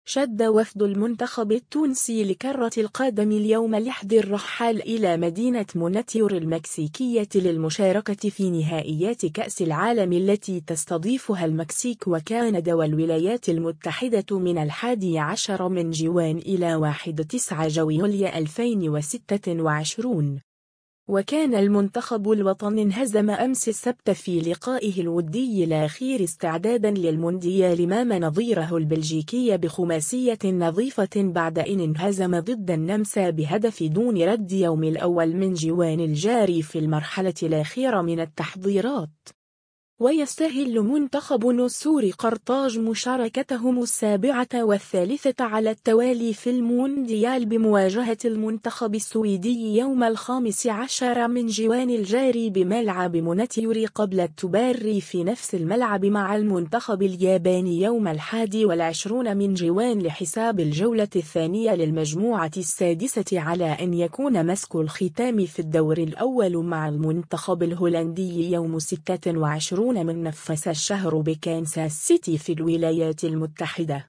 شد وفد المنتخب التونسي لكرة القدم اليوم لحد الرحال إلى مدينة مونتيور المكسيكية للمشاركة في نهائيات كأس العالم التي تستضيفها المكسيك وكندا والولايات المتحدة من 11 من جوان إلى 1 جويلية 2026. وكان المنتخب الوطني انهزم أمس السبت في لقائه الودي الأخير استعدادا للمونديال أمام نظيره البلجيكي بخماسية نظيفة بعد أن انهزم ضد النمسا بهدف دون رد يوم الأول من جوان الجاري في المرحلة الأخيرة من التحضيرات. ويستهل منتخب نسور قرطاج مشاركتهم 37 على التوالي في المونديال بمواجهة المنتخب السويدي يوم 15 من جوان الجاري بملعب مونتيور قبل التباري في نفس الملعب مع المنتخب الياباني يوم 21 من جوان لحساب الجولة الثانية للمجموعة السادسة على أن يكون مسك الختام في الدور الأول مع المنتخب الهولندي يوم 26 من نفس الشهر بكانساس سيتي في الولايات المتحدة.